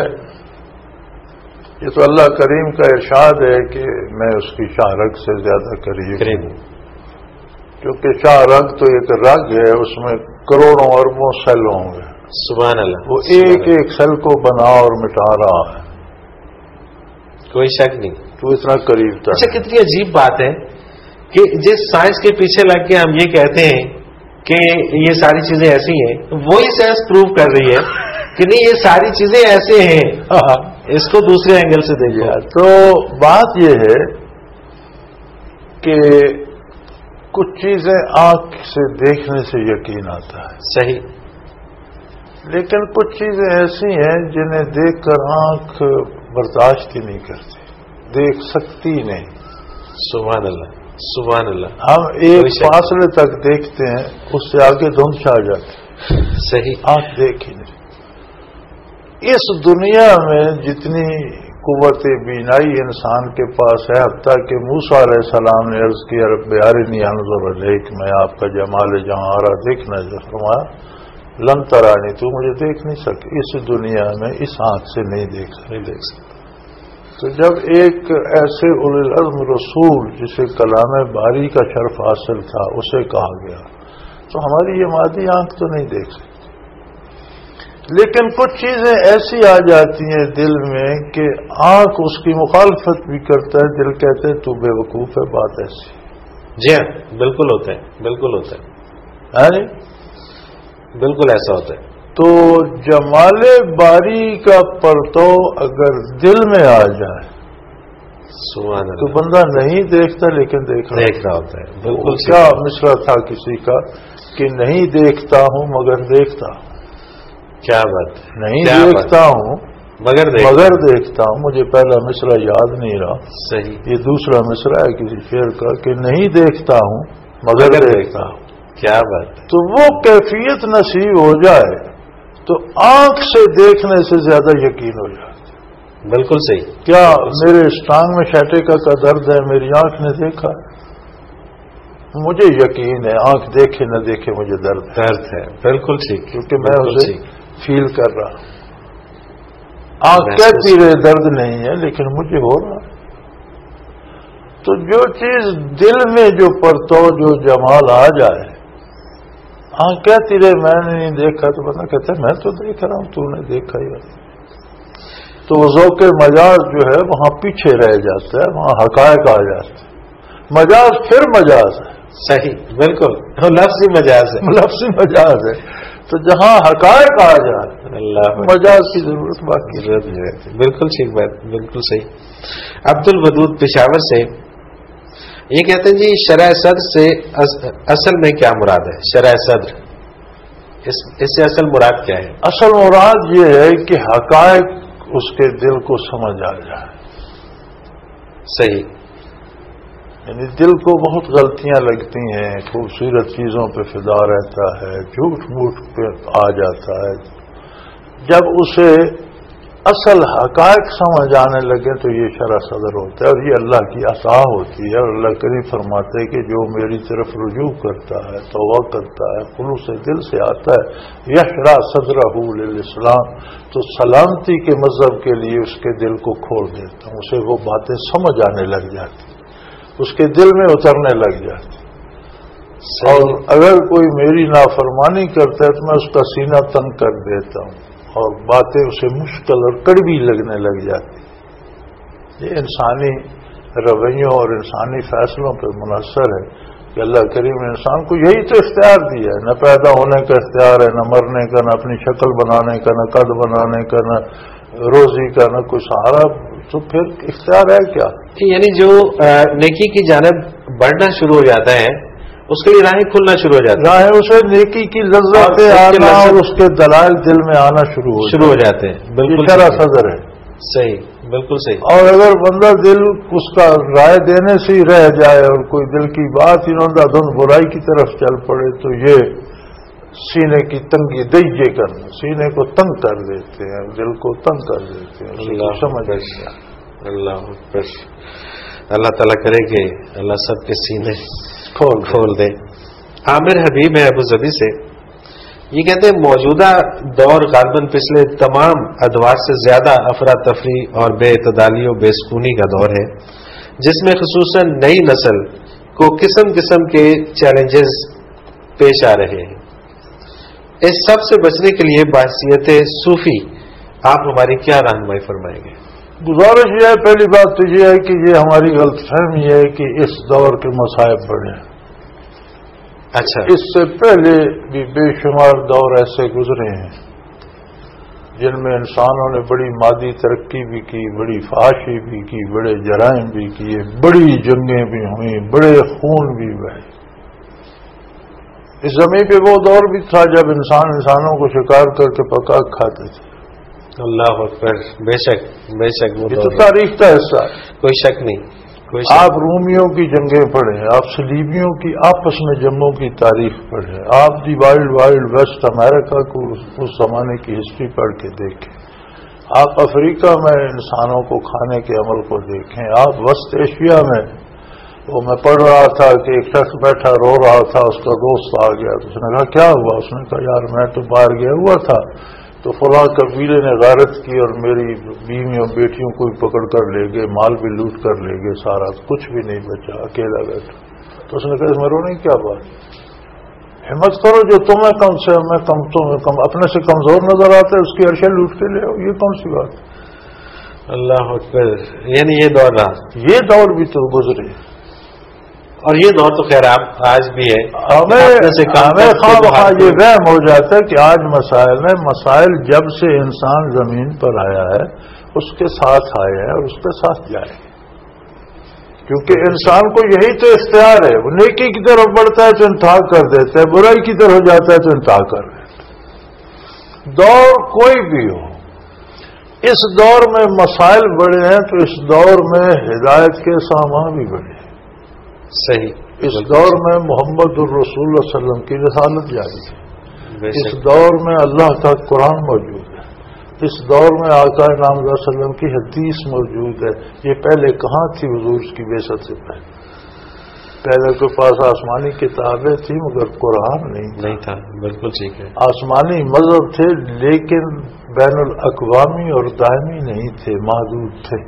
یہ تو اللہ کریم کا ارشاد ہے کہ میں اس کی شاہ رگ سے زیادہ قریب ہوں. کیونکہ شاہ رگ تو ایک رگ ہے, اس میں کروڑوں اربوں سیل ہوں گے. سبحان اللہ. وہ ایک ایک سیل کو بنا اور مٹا رہا ہے, کوئی شک نہیں. تو اتنا قریب تھا. اچھا کتنی عجیب بات ہے کہ جس سائنس کے پیچھے لگ کے ہم یہ کہتے ہیں کہ یہ ساری چیزیں ایسی ہیں, وہی سائنس پروو کر رہی ہے کہ نہیں یہ ساری چیزیں ایسے ہیں. اس کو دوسرے اینگل سے دیکھیے. تو بات یہ ہے کہ کچھ چیزیں آنکھ سے دیکھنے سے یقین آتا ہے, صحیح, لیکن کچھ چیزیں ایسی ہیں جنہیں دیکھ کر آنکھ برداشت ہی نہیں کرتی, دیکھ سکتی نہیں. سبحان اللہ, سبحان اللہ. ہم ایک فاصلے تک دیکھتے ہیں, اس سے آگے دھند چھا جاتی. صحیح, آنکھ دیکھ ہی نہیں. اس دنیا میں جتنی قوت بینائی انسان کے پاس ہے, حتیٰ کہ موسیٰ علیہ السلام نے عرض کیا رب ارنی انظر الیک, میں آپ کا جمال جہاں آ رہا دیکھنا ہے. فرمایا لن ترانی, تو مجھے دیکھ نہیں سکتی. اس دنیا میں اس آنکھ سے نہیں دیکھ سکتا. تو جب ایک ایسے اولو العزم رسول جسے کلام باری کا شرف حاصل تھا اسے کہا گیا, تو ہماری یہ مادی آنکھ تو نہیں دیکھ سکتی. لیکن کچھ چیزیں ایسی آ جاتی ہیں دل میں کہ آنکھ اس کی مخالفت بھی کرتا ہے, دل کہتے ہیں تو بے وقوف ہے, بات ایسی. جی ہاں, بالکل ہوتا ہے, بالکل ہوتا ہے, بالکل ایسا ہوتا ہے. تو جمال باری کا پرتو اگر دل میں آ جائے سبحان اللہ, تو بندہ نہیں دیکھتا لیکن دیکھ رہا ہوتا ہے. بالکل. کیا مصرع تھا کسی کا کہ نہیں دیکھتا ہوں مگر دیکھتا ہوں. کیا بات ہے, نہیں دیکھتا ہوں مگر دیکھتا ہوں. مجھے پہلا مصرع یاد نہیں رہا. صحیح. یہ دوسرا مصرع ہے کسی شعر کا کہ نہیں دیکھتا ہوں مگر دیکھتا ہوں. کیا بات ہے. تو وہ کیفیت نصیب ہو جائے تو آنکھ سے دیکھنے سے زیادہ یقین ہو جائے. بالکل صحیح. کیا میرے اس ٹانگ میں شیٹیکا کا درد ہے, میری آنکھ نے دیکھا, مجھے یقین ہے. آنکھ دیکھے نہ دیکھے مجھے درد ہے. بالکل ٹھیک, کیونکہ میں اسے فیل کر رہا ہوں. آنکھ کہتی رہے درد نہیں ہے لیکن مجھے ہو رہا. تو جو چیز دل میں جو پرتو جو جمال آ جائے, آنکھ کہتی رہے میں نے نہیں دیکھا, تو بندہ کہتا ہے میں تو دیکھ رہا ہوں, تو نے دیکھا ہی. تو وہ ذوق مجاز جو ہے وہاں پیچھے رہ جاتا ہے, وہاں حقائق آ جاتا ہے. مجاز پھر مجاز ہے. صحیح, بالکل, لفظی مجاز ہے, لفظی مجاز ہے. تو جہاں حقائق آ جائے اللہ مجاز کی ضرورت باقی ہے. بالکل ٹھیک بات, بالکل صحیح. عبد الودود پشاور سے یہ کہتے ہیں جی شرح صدر سے اصل میں کیا مراد ہے؟ شرح صدر اس سے اصل مراد کیا ہے؟ اصل مراد یہ ہے کہ حقائق اس کے دل کو سمجھ آ جائے. صحیح. یعنی دل کو بہت غلطیاں لگتی ہیں، خوبصورت چیزوں پہ فدا رہتا ہے، جھوٹ موٹ پہ آ جاتا ہے. جب اسے اصل حقائق سمجھ آنے لگے تو یہ شرح صدر ہوتا ہے، اور یہ اللہ کی عطا ہوتی ہے. اور اللہ کریم فرماتے ہیں کہ جو میری طرف رجوع کرتا ہے، توبہ کرتا ہے، خلوص دل سے آتا ہے، یشرح صدرہ للاسلام، تو سلامتی کے مذہب کے لیے اس کے دل کو کھول دیتا ہوں. اسے وہ باتیں سمجھ آنے لگ جاتی، اس کے دل میں اترنے لگ جاتی. اور اگر کوئی میری نافرمانی کرتا ہے تو میں اس کا سینہ تنگ کر دیتا ہوں اور باتیں اسے مشکل اور کڑوی لگنے لگ جاتی. یہ انسانی رویوں اور انسانی فیصلوں پر منحصر ہے کہ اللہ کریم نے انسان کو یہی تو اختیار دیا ہے. نہ پیدا ہونے کا اختیار ہے، نہ مرنے کا، نہ اپنی شکل بنانے کا، نہ قد بنانے کا، نہ روزی کا، نہ کوئی سہارا. تو پھر اختیار ہے کیا؟ یعنی جو نیکی کی جانب بڑھنا شروع ہو جاتا ہے اس کے لیے راہیں کھلنا شروع ہو جاتی ہیں، راہیں اسے نیکی کی لذت آنا اور اس کے دلائل دل میں آنا شروع ہو جاتے ہیں. بالکل شرح صدر ہے. صحیح، بالکل صحیح. اور اگر بندہ دل اس کا رائے دینے سے ہی رہ جائے اور کوئی دل کی بات ہی نہ دھن برائی کی طرف چل پڑے تو یہ سینے کی تنگی دئیے کرنا، سینے کو تنگ کر دیتے ہیں، دل کو تنگ کر دیتے ہیں. سمجھ اللہ اکبر. اللہ تعالیٰ کرے کہ اللہ سب کے سینے کھول دے. عامر حبیب ہے ابو ظبی سے، یہ کہتے ہیں موجودہ دور غالباً پچھلے تمام ادوار سے زیادہ افراتفری اور بے اعتدالی و بے سکونی کا دور ہے، جس میں خصوصاً نئی نسل کو قسم قسم کے چیلنجز پیش آ رہے ہیں. اس سب سے بچنے کے لیے بحیثیت صوفی آپ ہماری کیا رہنمائی فرمائیں گے؟ گزارش یہ ہے، پہلی بات تو یہ ہے کہ یہ ہماری غلط فہمی ہے کہ اس دور کے مصائب بڑے ہیں. اچھا، اس سے پہلے بھی بے شمار دور ایسے گزرے ہیں جن میں انسانوں نے بڑی مادی ترقی بھی کی، بڑی فحاشی بھی کی، بڑے جرائم بھی کیے، بڑی جنگیں بھی ہوئیں، بڑے خون بھی بہے. اس زمین پہ وہ دور بھی تھا جب انسان انسانوں کو شکار کر کے پکا کھاتے تھے. اللہ اکبر. بے شک بے شک. یہ تو تاریخ کا حصہ ہے، کوئی شک نہیں. آپ رومیوں کی جنگیں پڑھیں، آپ صلیبیوں کی آپس میں جنگوں کی تاریخ پڑھیں، آپ دی وائلڈ ویسٹ امریکہ کو اس زمانے کی ہسٹری پڑھ کے دیکھیں، آپ افریقہ میں انسانوں کو کھانے کے عمل کو دیکھیں، آپ وسط ایشیا میں وہ میں پڑھ رہا تھا کہ ایک شخص بیٹھا رو رہا تھا، اس کا دوست آ گیا تو اس نے کہا کیا ہوا؟ اس نے کہا یار میں تو باہر گیا ہوا تھا تو فلاں قبیلے نے غارت کی اور میری بیویوں بیٹیوں کو بھی پکڑ کر لے گئے، مال بھی لوٹ کر لے گئے، سارا کچھ بھی نہیں بچا، اکیلا بیٹھا. تو اس نے کہا اس میں رونے کی کیا بات؟ ہمت کرو، جو تمہیں کم سے میں کم تمہیں کم اپنے سے کمزور نظر آتا ہے اس کی عرشیں لوٹ کے لے آؤ، یہ کون سی بات؟ اللہ اکبر. یعنی یہ دور رہا، یہ دور بھی تو گزرے، اور یہ دور تو خیر آپ آج بھی ہے. ہمیں خواہ یہ وہم ہو جاتا ہے کہ آج مسائل جب سے انسان زمین پر آیا ہے اس کے ساتھ آیا ہے اور اس کے ساتھ جائے، کیونکہ انسان کو یہی تو اختیار ہے. وہ نیکی کی طرف بڑھتا ہے تو انتہا کر دیتا ہے، برائی کی طرف جاتا ہے تو انتہا کر دیتا ہے. دور کوئی بھی ہو، اس دور میں مسائل بڑے ہیں تو اس دور میں ہدایت کے سامان بھی بڑے ہیں. صحیح. اس دور میں محمد الرسول اللہ علیہ وسلم کی رسالت جاری ہے، اس صحیح. دور میں اللہ کا قرآن موجود ہے، اس دور میں آقا نام صلی اللہ علیہ وسلم کی حدیث موجود ہے. یہ پہلے کہاں تھی حضور کی بعثت سے پہلے کے پاس آسمانی کتابیں تھیں مگر قرآن نہیں تھا. بالکل ٹھیک ہے. آسمانی مذہب تھے لیکن بین الاقوامی اور دائمی نہیں تھے، محدود تھے.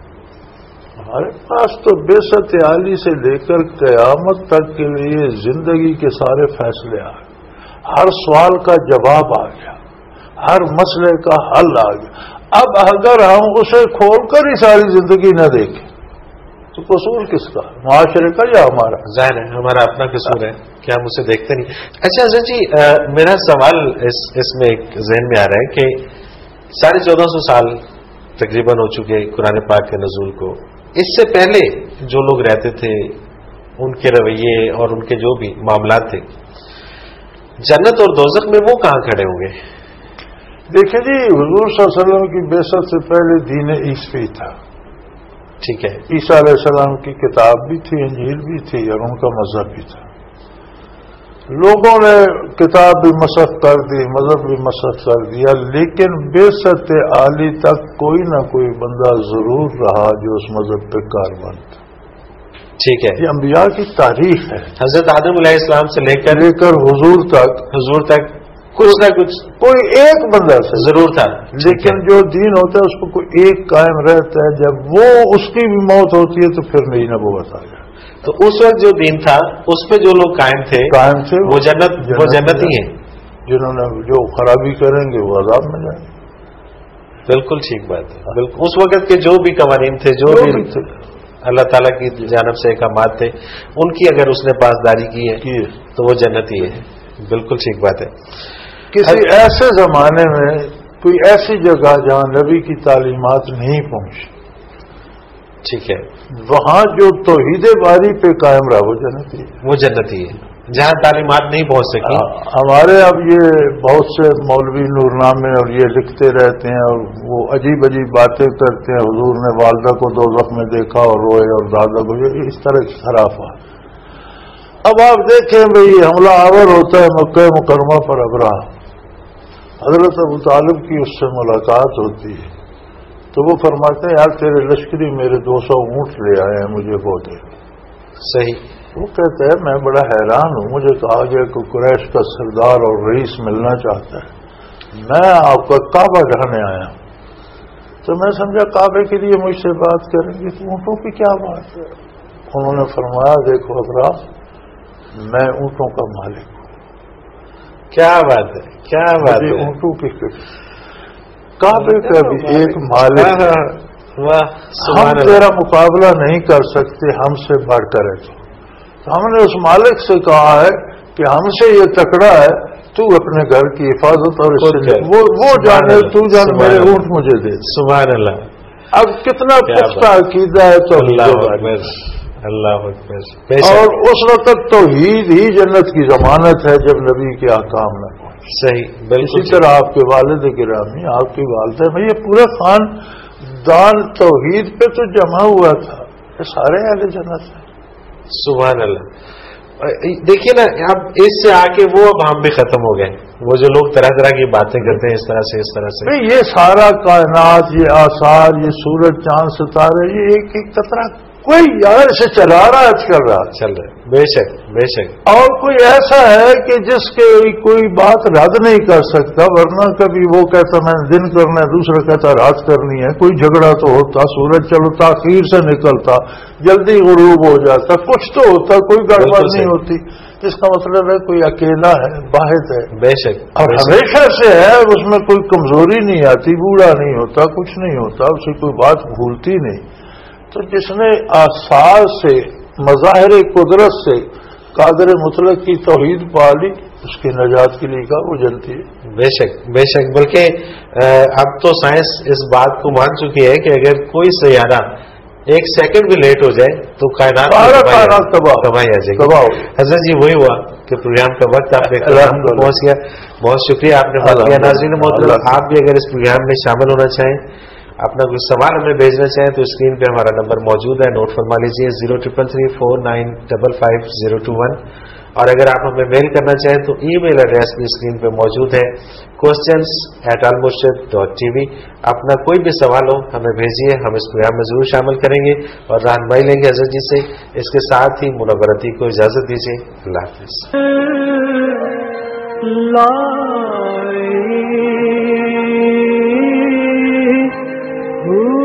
ہمارے پاس تو بعثت عالی سے لے کر قیامت تک کے لیے زندگی کے سارے فیصلے آ گئے، ہر سوال کا جواب آ گیا، ہر مسئلے کا حل آ گیا. اب اگر ہم اسے کھول کر ہی ساری زندگی نہ دیکھیں تو قصور کس کا؟ معاشرے کا یا ہمارا؟ ظاہر ہے ہمارا اپنا قصور ہے کہ ہم اسے دیکھتے نہیں. اچھا حضرت جی، میرا سوال اس میں ایک ذہن میں آ رہا ہے کہ 1450 سال تقریباً ہو چکے قرآن پاک کے نزول کو. اس سے پہلے جو لوگ رہتے تھے ان کے رویے اور ان کے جو بھی معاملات تھے، جنت اور دوزخ میں وہ کہاں کھڑے ہوں گے؟ دیکھیں جی، حضور صلی اللہ علیہ وسلم کی بعثت سے پہلے دین عیسوی تھا، ٹھیک ہے، عیسیٰ علیہ السلام کی کتاب بھی تھی، انجیل بھی تھی، اور ان کا مذہب بھی تھا۔ لوگوں نے کتاب بھی مسخ کر دی، مذہب بھی مسخ کر دیا، لیکن بعثت عالی تک کوئی نہ کوئی بندہ ضرور رہا جو اس مذہب پہ کاربند تھا۔ ٹھیک ہے، یہ انبیاء کی تاریخ ہے، حضرت آدم علیہ السلام سے لے کر حضور تک کچھ نہ کچھ کوئی ایک بندہ سے ضرور تھا، لیکن جو دین ہوتا ہے اس کو کوئی ایک قائم رہتا ہے، جب وہ اس کی بھی موت ہوتی ہے تو پھر نئی نبوت آ جائے۔ تو اس وقت جو دین تھا اس پہ جو لوگ قائم تھے وہ جنتی ہیں، جنہوں نے جو خرابی کریں گے وہ عذاب میں جائیں گے۔ بالکل ٹھیک بات ہے، بالکل اس وقت کے جو بھی قوانین تھے، جو بھی تھے، اللہ تعالیٰ کی جانب سے احکامات تھے، ان کی اگر اس نے پاسداری کی ہے تو وہ جنتی ہے۔ بالکل ٹھیک بات ہے۔ کسی ایسے زمانے میں کوئی ایسی جگہ جہاں نبی کی تعلیمات نہیں پہنچی، ٹھیک ہے، وہاں جو توحید باری پہ قائم رہا وہ جنتی ہے، وہ جنتی ہے۔ جہاں تعلیمات نہیں پہنچ سکی، ہمارے اب یہ بہت سے مولوی نورنامے اور یہ لکھتے رہتے ہیں اور وہ عجیب عجیب باتیں کرتے ہیں، حضور نے والدہ کو دوزخ میں دیکھا اور روئے اور دادا کو، اس طرح کی خرافات۔ اب آپ دیکھیں بھئی، حملہ آور ہوتا ہے مکہ مکرمہ پر ابراہ، حضرت ابو طالب کی اس سے ملاقات ہوتی ہے تو وہ فرماتے ہیں یار تیرے لشکری میرے 200 اونٹ لے آئے ہیں، مجھے وہ دے۔ صحیح۔ وہ کہتا ہے میں بڑا حیران ہوں، مجھے کہا گیا کہ قریش کا سردار اور رئیس ملنا چاہتا ہے، میں آپ کا کعبہ ڈھانے آیا ہوں۔ تو میں سمجھا کعبے کے لیے مجھ سے بات کریں گے تو اونٹوں کی کیا بات ہے؟ انہوں نے فرمایا دیکھو ابراہ، میں اونٹوں کا مالک ہوں۔ کیا بات ہے، کیا بات ہے، اونٹوں کی کعبے کا بھی ایک مالک ہے، ہم تیرا مقابلہ نہیں کر سکتے، ہم سے بڑھ کر ہے تو ہم نے اس مالک سے کہا ہے کہ ہم سے یہ تکڑا ہے، تو اپنے گھر کی حفاظت اور وہ جانے، تو جان، میرے اونٹ مجھے دے۔ سبحان اللہ۔ اب کتنا پختہ عقیدہ ہے تو اللہ اکبر۔ اور اس وقت توحید ہی جنت کی ضمانت ہے جب نبی کے احکام نہ پہنچے۔ صحیح، بالکل۔ اسی طرح آپ کے والد گرامی، آپ کی والدہ، یہ پورے خاندان توحید پہ تو جمع ہوا تھا، یہ سارے اہل جنت ہیں۔ سبحان اللہ۔ دیکھیے نا، اب اس سے آ کے وہ اب ہم بھی ختم ہو گئے، وہ جو لوگ طرح طرح کی باتیں کرتے ہیں اس طرح سے، اس طرح سے۔ یہ سارا کائنات، یہ آثار، یہ سورج چاند ستارے، یہ ایک ایک قطرہ کوئی یار اسے چلا رہا ہے، چل رہا، بے شک بے شک۔ اور کوئی ایسا ہے کہ جس کے کوئی بات رد نہیں کر سکتا، ورنہ کبھی وہ کہتا میں دن کرنا ہے، دوسرا کہتا رات کرنی ہے، کوئی جھگڑا تو ہوتا، سورج چلو تاخیر سے نکلتا، جلدی غروب ہو جاتا، کچھ تو ہوتا، کوئی گڑبڑ نہیں ہوتی۔ اس کا مطلب ہے کوئی اکیلا ہے، واحد ہے، بے شک، اور ہمیشہ سے ہے، اس میں کوئی کمزوری نہیں آتی، بوڑھا نہیں ہوتا، کچھ نہیں ہوتا، اسے کوئی بات بھولتی نہیں۔ تو جس نے آثار سے، مظاہر قدرت سے قادر مطلق کی توحید پا لی، اس کی نجات کے لیے کہا وہ جلتی ہے۔ بے شک بے شک۔ بلکہ اب تو سائنس اس بات کو مان چکی ہے کہ اگر کوئی سیارہ ایک سیکنڈ بھی لیٹ ہو جائے تو کائنات تباہی آ جائے گی۔ حضرت جی وہی ہوا کہ پروگرام کا وقت آپ نے پہنچ گیا، بہت شکریہ آپ نے بات کیا۔ ناظرین محترم، آپ بھی اگر اس پروگرام میں شامل ہونا چاہیں، اپنا کوئی سوال ہمیں بھیجنا چاہیں تو اسکرین پہ ہمارا نمبر موجود ہے، نوٹ فرما لیجیے 0333495521۔ اور اگر آپ ہمیں میل کرنا چاہیں تو ای میل ایڈریس بھی اسکرین پہ موجود ہے، questions@almurshid.tv۔ اپنا کوئی بھی سوال ہو ہمیں بھیجیے، ہم اس پروگرام میں ضرور شامل کریں گے اور رہنمائی لیں گے حضرت جی سے۔ اس کے ساتھ ہی منورتی کو اجازت دیجیے، اللہ حافظ۔